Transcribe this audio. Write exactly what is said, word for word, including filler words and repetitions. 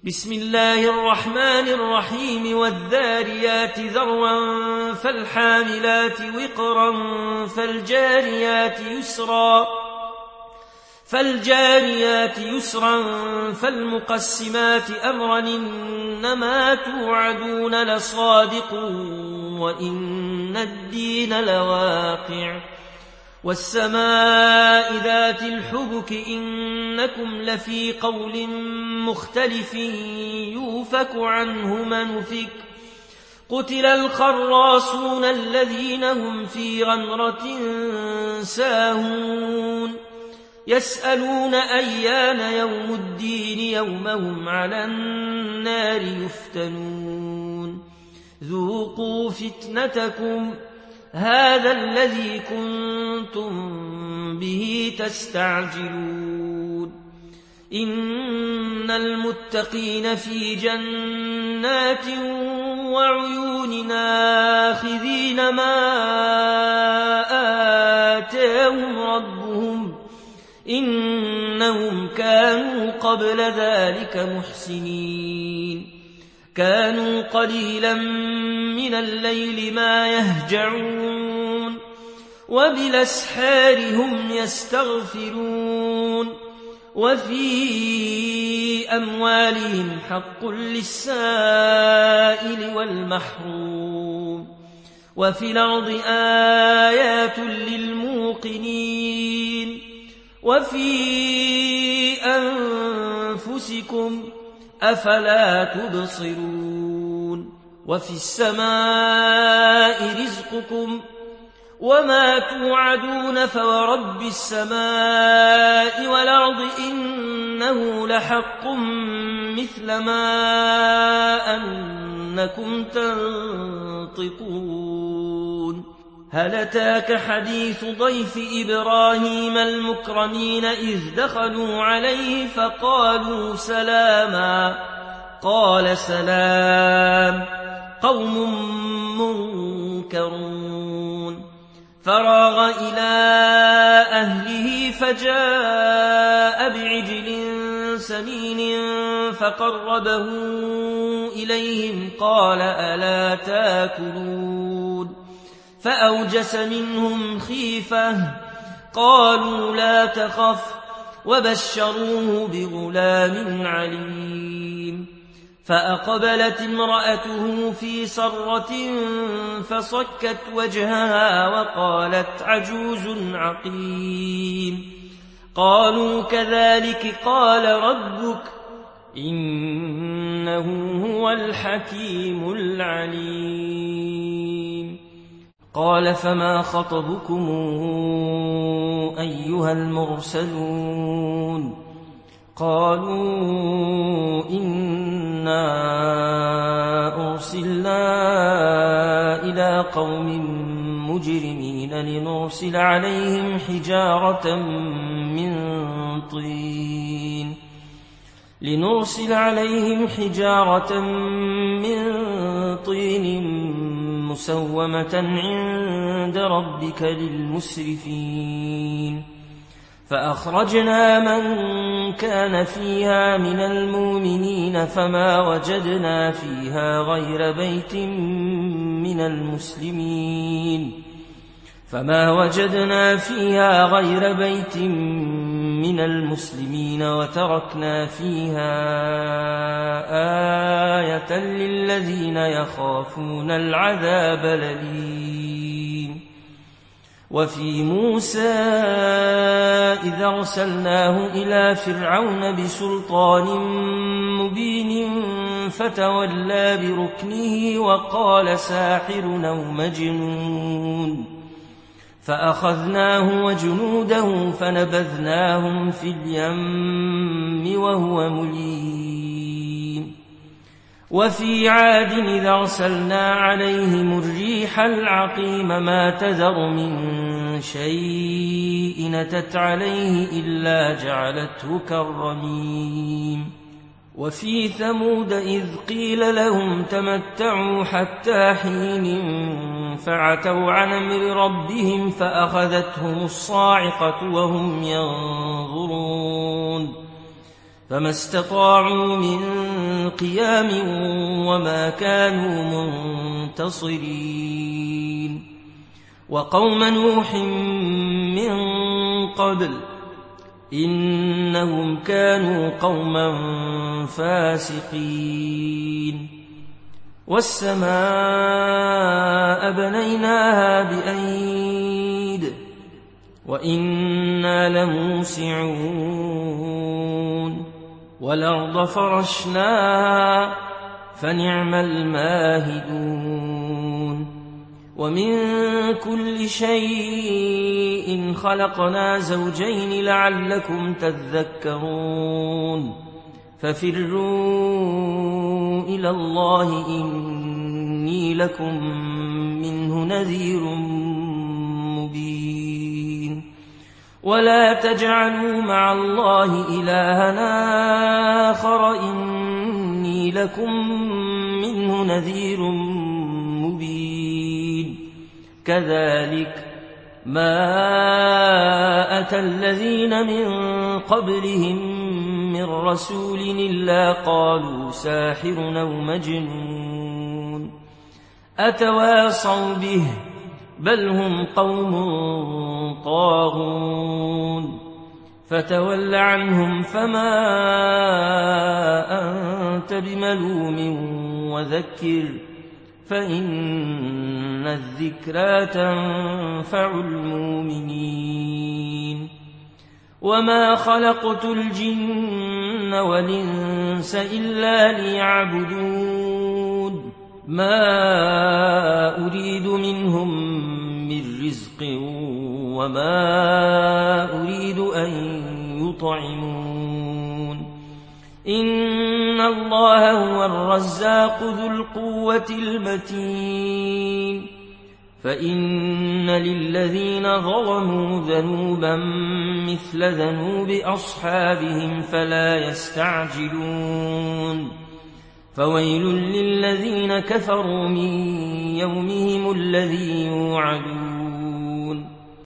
بسم الله الرحمن الرحيم والذاريات ذروا فالحاملات وقرا فالجاريات يسرا فالجاريات يسرا فالمقسمات أمرا إنما توعدون لصادق وإن الدين لواقع والسماء ذات الحبك إنكم لفي قول مختلف يوفك عنه من أفك قتل الخراصون الذين هم في غمرة ساهون يسألون أيان يوم الدين يوم هم على النار يفتنون ذوقوا فتنتكم هذا الذي كنتم به تستعجلون إن المتقين في جنات وعيون آخذين ما آتاهم ربهم إنهم كانوا قبل ذلك محسنين كانوا قليلا من الليل ما يهجعون وبالأسحار هم يستغفرون وفي أموالهم حق للسائل والمحروم وفي الأرض آيات للموقنين وفي أنفسكم أفلا تبصرون وفي السماء رزقكم وما توعدون فورب السماء والأرض إنه لحق مثل ما أنكم تنطقون هل أتاك حديث ضيف إبراهيم المكرمين إذ دخلوا عليه فقالوا سلاما قال سلام قوم منكرون فراغ إلى أهله فجاء بعجل سمين فقربه إليهم قال ألا تاكلون فأوجس منهم خيفة قالوا لا تخف وبشروه بغلام عليم فأقبلت امرأته في صرة فصكت وجهها وقالت عجوز عقيم قالوا كذلك قال ربك إنه هو الحكيم العليم قال فما خطبكم أيها المرسلون قالوا إنا أرسلنا إلى قوم مجرمين لنرسل عليهم حجارة من طين لنرسل عليهم حجارة من طين مسومة عند ربك للمسرفين فأخرجنا من كان فيها من المؤمنين فما وجدنا فيها غير بيت من المسلمين فما وجدنا فيها غير بيت من المسلمين وتركنا فيها آية للذين يخافون العذاب الأليم وفي موسى إذا أرسلناه إلى فرعون بسلطان مبين فتولى بركنه وقال ساحر أو مجنون فأخذناه وجنوده فنبذناهم في اليم وهو مليم وفي عاد إذا أرسلنا عليهم الريح العقيم ما تذر من شيء أتت عليه إلا جعلته كالرميم وفي ثمود إذ قيل لهم تمتعوا حتى حين فعتوا عن أمر ربهم فأخذتهم الصاعقة وهم ينظرون فما استطاعوا من قيام وما كانوا منتصرين. وقوم نوح من قبل إنهم كانوا قوما فاسقين. والسماء بنيناها بأيد وإنا لموسعون. والأرض فرشناها فنعم الماهدون. ومن كل شيء خلقنا زوجين لعلكم تذكرون. ففروا إلى الله إني لكم منه نذير مبين. ولا تجعلوا مع الله إلها آخر إني لكم منه نذير مبين. كذلك ما أتى الذين من قبلهم من رسول إلا قالوا ساحر أو مجنون أتواصوا به بل هم قوم طاغون. فتول عنهم فما أنت بملوم وذكر فإن الذكرى تنفع المؤمنين. وما خلقت الجن والإنس إلا ليعبدون. ما أريد منهم من رزق وما أريد أن يطعمون. إن الله هو الرزاق ذو القوة المتين. فإن للذين ظلموا ذنوبا مثل ذنوب أصحابهم فلا يستعجلون. فويل للذين كفروا من يومهم الذي يوعدون.